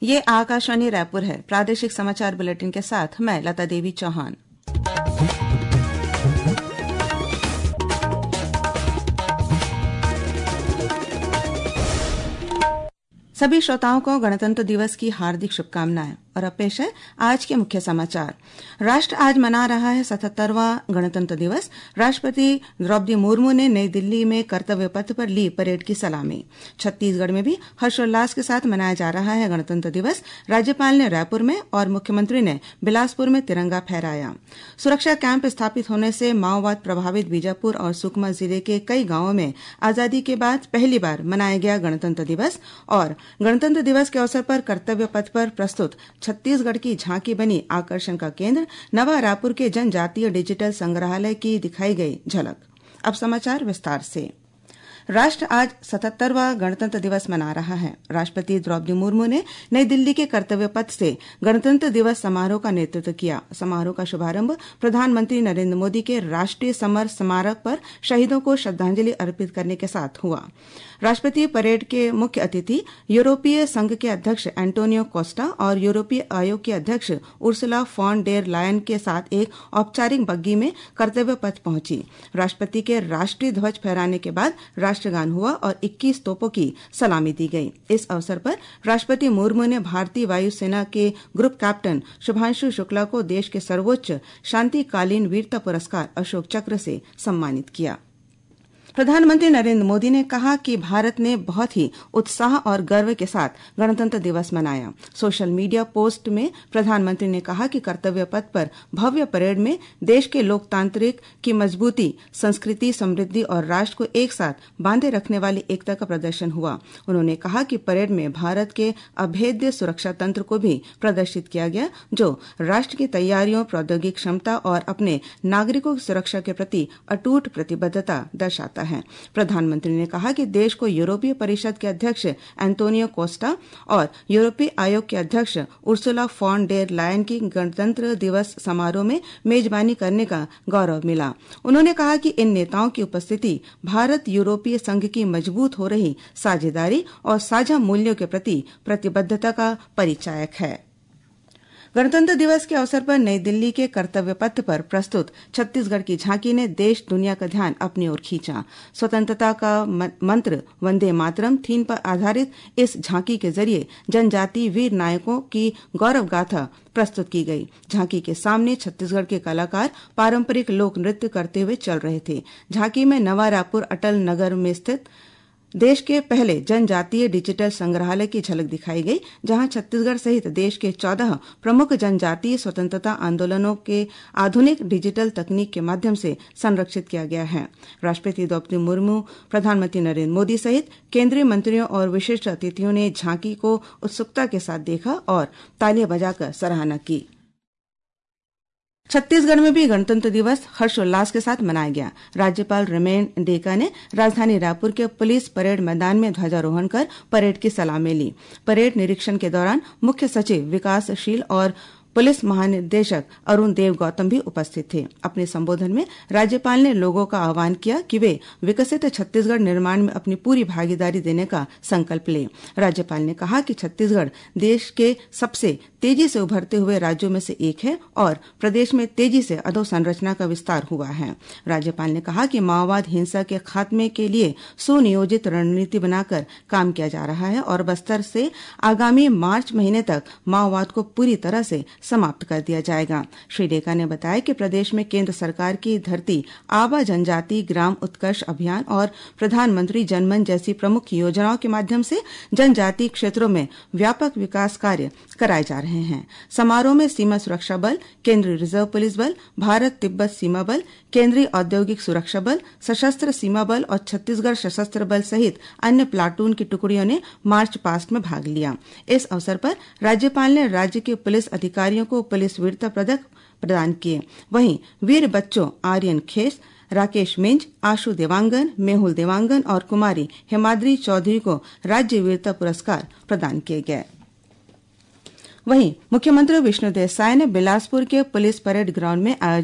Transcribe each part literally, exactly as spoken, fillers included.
ये आकाशवाणी रायपुर है। प्रादेशिक समाचार बुलेटिन के साथ मैं लता देवी चौहान। सभी श्रोताओं को गणतंत्र दिवस की हार्दिक शुभकामनाएं। और अब पेश है आज के मुख्य समाचार। राष्ट्र आज मना रहा है सतहत्तरवां गणतंत्र दिवस। राष्ट्रपति द्रौपदी मुर्मू ने नई दिल्ली में कर्तव्य पथ पर ली परेड की सलामी। छत्तीसगढ़ में भी हर्षोल्लास के साथ मनाया जा रहा है गणतंत्र दिवस। राज्यपाल ने रायपुर में और मुख्यमंत्री ने बिलासपुर में तिरंगा फहराया। सुरक्षा कैंप स्थापित होने से माओवाद प्रभावित बीजापुर और सुकमा जिले के कई गांवों में आजादी के बाद पहली बार मनाया गया गणतंत्र दिवस। और गणतंत्र दिवस के अवसर पर कर्तव्य पथ पर प्रस्तुत छत्तीसगढ़ की झांकी बनी आकर्षण का केंद्र नवा रायपुर के जनजातीय डिजिटल संग्रहालय की दिखाई गई झलक। अब समाचार विस्तार से। राष्ट्र आज सतहत्तरवां गणतंत्र दिवस मना रहा है। राष्ट्रपति द्रौपदी मुर्मू ने नई दिल्ली के कर्तव्य पथ से गणतंत्र दिवस समारोह का नेतृत्व किया। समारोह का शुभारंभ प्रधानमंत्री नरेंद्र मोदी के राष्ट्रीय समर स्मारक पर शहीदों को श्रद्धांजलि अर्पित करने के साथ हुआ। राष्ट्रपति परेड के मुख्य अतिथि यूरोपीय संघ के अध्यक्ष एंटोनियो कोस्टा और यूरोपीय आयोग की अध्यक्ष उर्सुला फॉन डेर लायन के साथ एक औपचारिक बग्गी में कर्तव्य पथ पहुंची। राष्ट्रपति के राष्ट्रीय ध्वज फहराने के बाद राष्ट्रगान हुआ और इक्कीस तोपों की सलामी दी गई। इस अवसर पर राष्ट्रपति मुर्मू ने भारतीय वायुसेना के ग्रुप कैप्टन शुभांशु शुक्ला को देश के सर्वोच्च शांतिकालीन वीरता पुरस्कार अशोक चक्र से सम्मानित किया। प्रधानमंत्री नरेंद्र मोदी ने कहा कि भारत ने बहुत ही उत्साह और गर्व के साथ गणतंत्र दिवस मनाया। सोशल मीडिया पोस्ट में प्रधानमंत्री ने कहा कि कर्तव्य पथ पर भव्य परेड में देश के लोकतांत्रिक की मजबूती, संस्कृति, समृद्धि और राष्ट्र को एक साथ बांधे रखने वाली एकता का प्रदर्शन हुआ। उन्होंने कहा कि परेड में भारत के अभेद्य सुरक्षा तंत्र को भी प्रदर्शित किया गया, जो राष्ट्र की तैयारियों, प्रौद्योगिक क्षमता और अपने नागरिकों की सुरक्षा के प्रति अटूट प्रतिबद्धता दर्शाता है। है। प्रधानमंत्री ने कहा कि देश को यूरोपीय परिषद के अध्यक्ष एंटोनियो कोस्टा और यूरोपीय आयोग के अध्यक्ष उर्सुला फॉन डेर लायन की गणतंत्र दिवस समारोह में मेजबानी करने का गौरव मिला। उन्होंने कहा कि इन नेताओं की उपस्थिति भारत यूरोपीय संघ की मजबूत हो रही साझेदारी और साझा मूल्यों के प्रति प्रतिबद्धता का परिचायक है। गणतंत्र दिवस के अवसर पर नई दिल्ली के कर्तव्य पथ पर प्रस्तुत छत्तीसगढ़ की झांकी ने देश दुनिया का ध्यान अपनी ओर खींचा। स्वतंत्रता का मंत्र वंदे मातरम थीम पर आधारित इस झांकी के जरिए जनजातीय वीर नायकों की गौरव गाथा प्रस्तुत की गई। झांकी के सामने छत्तीसगढ़ के कलाकार पारंपरिक लोक नृत्य करते हुए चल रहे थे। झांकी में नवा रायपुर अटल नगर में स्थित देश के पहले जनजातीय डिजिटल संग्रहालय की झलक दिखाई गई, जहां छत्तीसगढ़ सहित देश के चौदह प्रमुख जनजातीय स्वतंत्रता आंदोलनों के आधुनिक डिजिटल तकनीक के माध्यम से संरक्षित किया गया है। राष्ट्रपति द्रौपदी मुर्मू, प्रधानमंत्री नरेंद्र मोदी सहित केंद्रीय मंत्रियों और विशिष्ट अतिथियों ने झांकी को उत्सुकता के साथ देखा और तालियां बजाकर सराहना की। छत्तीसगढ़ में भी गणतंत्र दिवस हर्षोल्लास के साथ मनाया गया। राज्यपाल रमेन डेका ने राजधानी रायपुर के पुलिस परेड मैदान में ध्वजारोहण कर परेड की सलामी ली। परेड निरीक्षण के दौरान मुख्य सचिव विकासशील और पुलिस महानिदेशक अरुण देव गौतम भी उपस्थित थे। अपने संबोधन में राज्यपाल ने लोगों का आह्वान किया कि वे विकसित छत्तीसगढ़ निर्माण में अपनी पूरी भागीदारी देने का संकल्प लें। राज्यपाल ने कहा कि छत्तीसगढ़ देश के सबसे तेजी से उभरते हुए राज्यों में से एक है और प्रदेश में तेजी से अधोसंरचना का विस्तार हुआ है। राज्यपाल ने कहा कि माओवाद हिंसा के खात्मे के लिए सुनियोजित रणनीति बनाकर काम किया जा रहा है और बस्तर से आगामी मार्च महीने तक माओवाद को पूरी तरह से समाप्त कर दिया जाएगा। श्री डेका ने बताया कि प्रदेश में केंद्र सरकार की धरती आबा जनजाति ग्राम उत्कर्ष अभियान और प्रधानमंत्री जनमन जैसी प्रमुख योजनाओं के माध्यम से जनजातीय क्षेत्रों में व्यापक विकास कार्य कराए जा रहे हैं। समारोह में सीमा सुरक्षा बल, केंद्रीय रिजर्व पुलिस बल, भारत तिब्बत सीमा बल, केंद्रीय औद्योगिक सुरक्षा बल, सशस्त्र सीमा बल और छत्तीसगढ़ सशस्त्र बल सहित अन्य प्लाटून की टुकड़ियों ने मार्च पास्ट में भाग लिया। इस अवसर पर राज्यपाल ने राज्य के पुलिस अधिकारियों को पुलिस वीरता पदक प्रदान किए। वहीं वीर बच्चों आर्यन खेस, राकेश मिंज, आशु देवांगन, मेहुल देवांगन और कुमारी हेमाद्री चौधरी को राज्य वीरता पुरस्कार प्रदान किए गए। वहीं मुख्यमंत्री विष्णुदेव साय ने बिलासपुर के पुलिस परेड ग्राउंड में आयोजित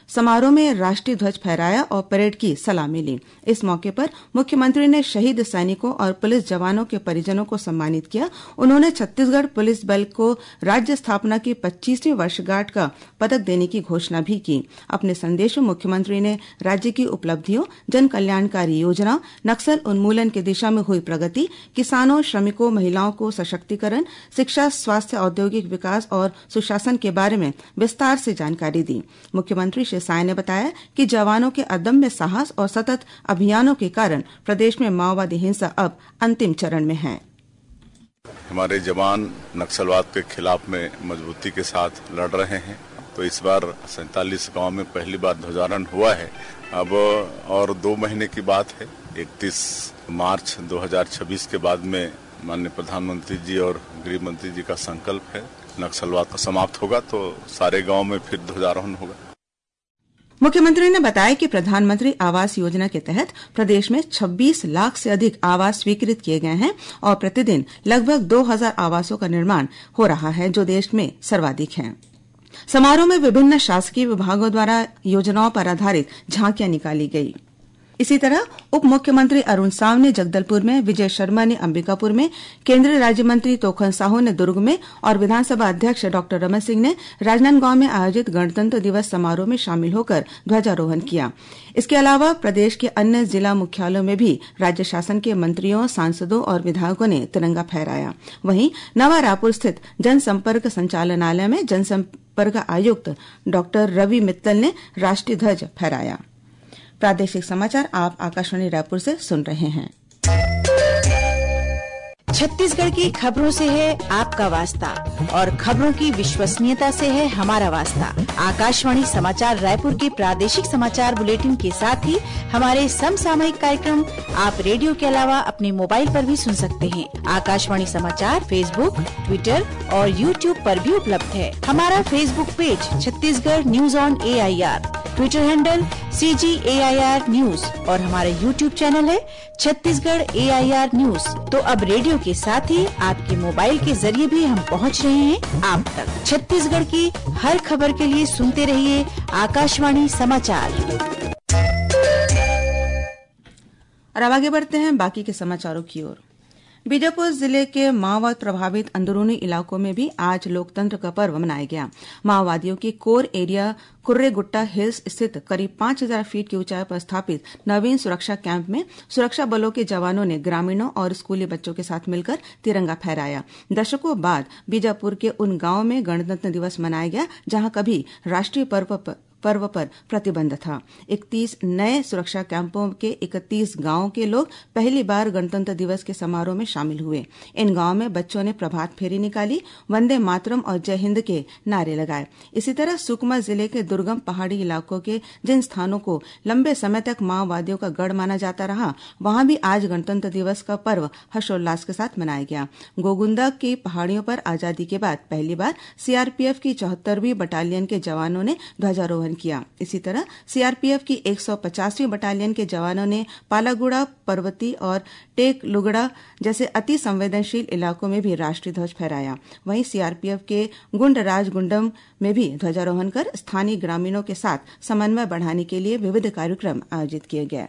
समारोह में राष्ट्रीय ध्वज फहराया और परेड की सलामी ली। इस मौके पर मुख्यमंत्री ने शहीद सैनिकों और पुलिस जवानों के परिजनों को सम्मानित किया। उन्होंने छत्तीसगढ़ पुलिस बल को राज्य स्थापना की पच्चीसवीं वर्षगांठ का पदक देने की घोषणा भी की। अपने संदेश में मुख्यमंत्री ने राज्य की उपलब्धियों, जन कल्याणकारी योजना, नक्सल उन्मूलन की दिशा में हुई प्रगति, किसानों, श्रमिकों, महिलाओं को सशक्तिकरण, शिक्षा, स्वास्थ्य, औद्योगिक विकास और सुशासन के बारे में विस्तार से जानकारी दी। मुख्यमंत्री श्री साय ने बताया कि जवानों के अदम्य साहस और सतत अभियानों के कारण प्रदेश में माओवादी हिंसा अब अंतिम चरण में है। हमारे जवान नक्सलवाद के खिलाफ में मजबूती के साथ लड़ रहे हैं। तो इस बार सैंतालीस गांव में पहली बार ध्वजारोहण हुआ है। अब और दो महीने की बात है। इकतीस मार्च दो हज़ार छब्बीस के बाद में माननीय प्रधानमंत्री जी और गृह मंत्री जी का संकल्प है, नक्सलवाद का समाप्त होगा तो सारे गांव में फिर ध्वजारोहण होगा। मुख्यमंत्री ने बताया कि प्रधानमंत्री आवास योजना के तहत प्रदेश में छब्बीस लाख से अधिक आवास स्वीकृत किए गए हैं और प्रतिदिन लगभग दो हज़ार आवासों का निर्माण हो रहा है, जो देश में सर्वाधिक है। समारोह में विभिन्न शासकीय विभागों द्वारा योजनाओं पर आधारित झांकियां निकाली गई। इसी तरह उप मुख्यमंत्री अरुण साव ने जगदलपुर में, विजय शर्मा ने अंबिकापुर में, केंद्रीय राज्य मंत्री तोखन साहू ने दुर्ग में और विधानसभा अध्यक्ष डॉक्टर रमन सिंह ने राजनांदगांव में आयोजित गणतंत्र दिवस समारोह में शामिल होकर ध्वजारोहण किया। इसके अलावा प्रदेश के अन्य जिला मुख्यालयों में भी राज्य शासन के मंत्रियों, सांसदों और विधायकों ने तिरंगा फहराया। वहीं नवा रायपुर स्थित जनसंपर्क संचालनालय में जनसंपर्क आयुक्त डॉक्टर रवि मित्तल ने राष्ट्रीय ध्वज फहराया। प्रादेशिक समाचार आप आकाशवाणी रायपुर से सुन रहे हैं। छत्तीसगढ़ की खबरों से है आपका वास्ता और खबरों की विश्वसनीयता से है हमारा वास्ता। आकाशवाणी समाचार रायपुर के प्रादेशिक समाचार बुलेटिन के साथ ही हमारे समसामयिक कार्यक्रम आप रेडियो के अलावा अपने मोबाइल पर भी सुन सकते हैं। आकाशवाणी समाचार फेसबुक, ट्विटर और यूट्यूब पर भी उपलब्ध है। हमारा Facebook page Chhattisgarh news on A I R, Twitter handle C G A I R news और हमारा यूट्यूब चैनल है Chhattisgarh A I R news. तो अब रेडियो के साथ ही आपके मोबाइल के जरिए भी हम पहुंच रहे हैं आप तक। छत्तीसगढ़ की हर खबर के लिए सुनते रहिए आकाशवाणी समाचार। और अब आगे बढ़ते हैं बाकी के समाचारों की ओर। बीजापुर जिले के माओवाद प्रभावित अंदरूनी इलाकों में भी आज लोकतंत्र का पर्व मनाया गया। माओवादियों की कोर एरिया कुर्रेगुट्टा हिल्स स्थित करीब पांच हजार फीट की ऊंचाई पर स्थापित नवीन सुरक्षा कैंप में सुरक्षा बलों के जवानों ने ग्रामीणों और स्कूली बच्चों के साथ मिलकर तिरंगा फहराया। दशकों बाद बीजापुर के उन गांवों में गणतंत्र दिवस मनाया गया जहां कभी राष्ट्रीय पर्व पर पर्व पर प्रतिबंध था। इकतीस नए सुरक्षा कैंपों के इकतीस गांवों के लोग पहली बार गणतंत्र दिवस के समारोह में शामिल हुए। इन गांवों में बच्चों ने प्रभात फेरी निकाली, वंदे मातरम और जय हिंद के नारे लगाए। इसी तरह सुकमा जिले के दुर्गम पहाड़ी इलाकों के जिन स्थानों को लंबे समय तक माओवादियों का गढ़ माना जाता रहा, वहां भी आज गणतंत्र दिवस का पर्व हर्षोल्लास के साथ मनाया गया। गोगुंदा की पहाड़ियों पर आजादी के बाद पहली बार सीआरपीएफ की चौहत्तरवीं बटालियन के जवानों ने ध्वजारोहण किया। इसी तरह सीआरपीएफ की एक सौ पचासवीं बटालियन के जवानों ने पालागुड़ा, पर्वती और टेक लुगड़ा जैसे अति संवेदनशील इलाकों में भी राष्ट्रीय ध्वज फहराया। वहीं सीआरपीएफ के गुंडराज गुंडम में भी ध्वजारोहण कर स्थानीय ग्रामीणों के साथ समन्वय बढ़ाने के लिए विविध कार्यक्रम आयोजित किए गए।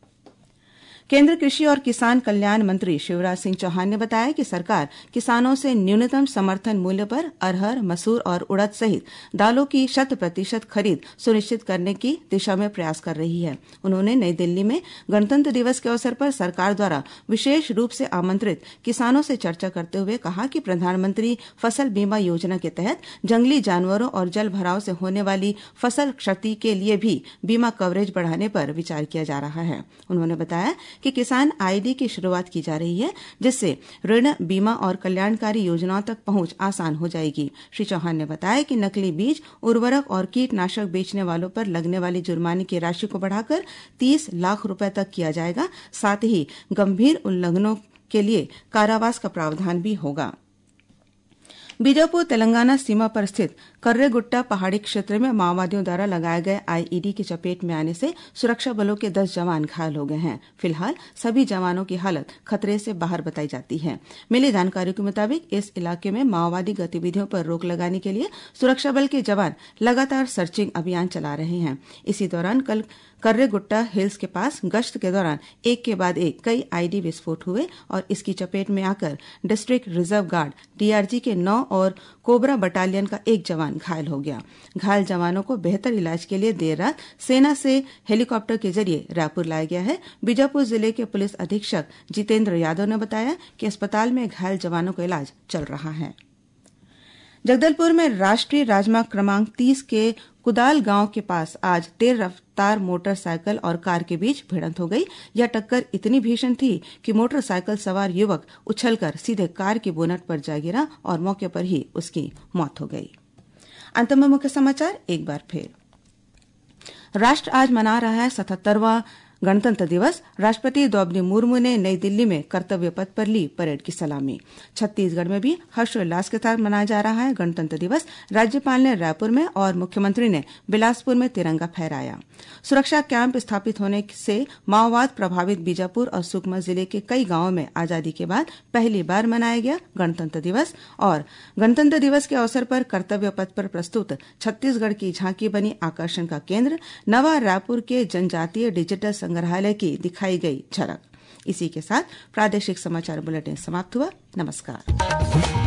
केंद्रीय कृषि और किसान कल्याण मंत्री शिवराज सिंह चौहान ने बताया कि सरकार किसानों से न्यूनतम समर्थन मूल्य पर अरहर, मसूर और उड़द सहित दालों की शत प्रतिशत खरीद सुनिश्चित करने की दिशा में प्रयास कर रही है। उन्होंने नई दिल्ली में गणतंत्र दिवस के अवसर पर सरकार द्वारा विशेष रूप से आमंत्रित किसानों से चर्चा करते हुए कहा कि प्रधानमंत्री फसल बीमा योजना के तहत जंगली जानवरों और जल भराव से होने वाली फसल क्षति के लिए भी बीमा कवरेज बढ़ाने पर विचार किया जा रहा है। उन्होंने बताया कि किसान आईडी की शुरुआत की जा रही है, जिससे ऋण, बीमा और कल्याणकारी योजनाओं तक पहुंच आसान हो जाएगी। श्री चौहान ने बताया कि नकली बीज, उर्वरक और कीटनाशक बेचने वालों पर लगने वाली जुर्माने की राशि को बढ़ाकर तीस लाख रुपए तक किया जाएगा। साथ ही गंभीर उल्लंघनों के लिए कारावास का प्रावधान भी होगा। बीजापुर तेलंगाना सीमा पर स्थित कर्रेगुट्टा पहाड़ी क्षेत्र में माओवादियों द्वारा लगाए गए आईईडी की चपेट में आने से सुरक्षा बलों के दस जवान घायल हो गए हैं। फिलहाल सभी जवानों की हालत खतरे से बाहर बताई जाती है। मिली जानकारी के मुताबिक इस इलाके में माओवादी गतिविधियों पर रोक लगाने के लिए सुरक्षा बल के जवान लगातार सर्चिंग अभियान चला रहे हैं। इसी दौरान कल कर्रेगुट्टा हिल्स के पास गश्त के दौरान एक के बाद एक कई आईडी विस्फोट हुए और इसकी चपेट में आकर डिस्ट्रिक्ट रिजर्व गार्ड डीआरजी के नौ और कोबरा बटालियन का एक जवान घायल हो गया। घायल जवानों को बेहतर इलाज के लिए देर रात सेना से हेलीकॉप्टर के जरिए रायपुर लाया गया है। बीजापुर जिले के पुलिस अधीक्षक जितेंद्र यादव ने बताया कि अस्पताल में घायल जवानों का इलाज चल रहा है। जगदलपुर में राष्ट्रीय राजमार्ग क्रमांक तीस के कुदाल गांव के पास आज तेज रफ्तार मोटरसाइकिल और कार के बीच भिड़ंत हो गई। यह टक्कर इतनी भीषण थी कि मोटरसाइकिल सवार युवक उछलकर सीधे कार की बोनट पर जा गिरा और मौके पर ही उसकी मौत हो गई। अंत में मुख्य समाचार एक बार फिर। राष्ट्र आज मना रहा है सतहत्तरवां गणतंत्र दिवस। राष्ट्रपति द्रौपदी मुर्मू ने नई दिल्ली में कर्तव्य पथ पर ली परेड की सलामी। छत्तीसगढ़ में भी हर्षोल्लास के साथ मनाया जा रहा है गणतंत्र दिवस। राज्यपाल ने रायपुर में और मुख्यमंत्री ने बिलासपुर में तिरंगा फहराया। सुरक्षा कैंप स्थापित होने से माओवाद प्रभावित बीजापुर और सुकमा जिले के कई गांवों में आजादी के बाद पहली बार मनाया गया गणतंत्र दिवस। और गणतंत्र दिवस के अवसर पर कर्तव्य पथ पर प्रस्तुत छत्तीसगढ़ की झांकी बनी आकर्षण का केंद्र। नवा रायपुर के जनजातीय डिजिटल संग्रहालय की दिखाई गई झलक। इसी के साथ प्रादेशिक समाचार बुलेटिन समाप्त हुआ। नमस्कार।